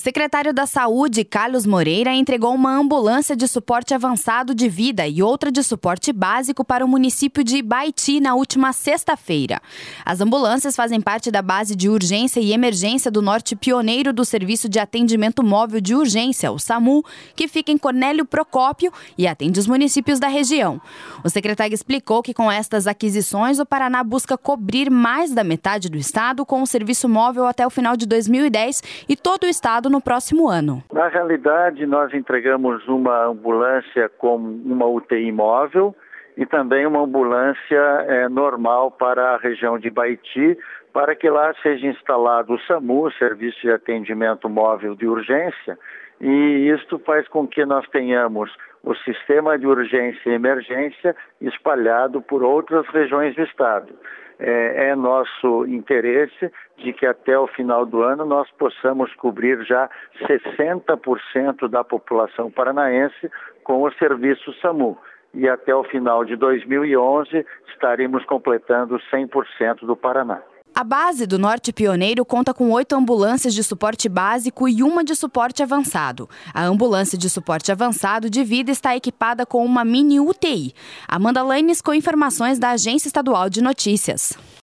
secretário da Saúde, Carlos Moreira, entregou uma ambulância de suporte avançado de vida e outra de suporte básico para o município de Ibaiti na última sexta-feira. As ambulâncias fazem parte da base de urgência e emergência do Norte Pioneiro do Serviço de Atendimento Móvel de Urgência, o SAMU, que fica em Cornélio Procópio e atende os municípios da região. O secretário explicou que com estas aquisições, o Paraná busca cobrir mais da metade do estado com o serviço móvel até o final de 2010 e todo o estado no próximo ano. Na realidade, nós entregamos uma ambulância com uma UTI móvel e também uma ambulância normal para a região de Ibaiti, para que lá seja instalado o SAMU, Serviço de Atendimento Móvel de Urgência, e isto faz com que nós tenhamos o sistema de urgência e emergência espalhado por outras regiões do estado. É nosso interesse de que até o final do ano nós possamos cobrir já 60% da população paranaense com o serviço SAMU. E até o final de 2011 estaremos completando 100% do Paraná. A base do Norte Pioneiro conta com 8 ambulâncias de suporte básico e uma de suporte avançado. A ambulância de suporte avançado de vida está equipada com uma mini UTI. Amanda Lanes com informações da Agência Estadual de Notícias.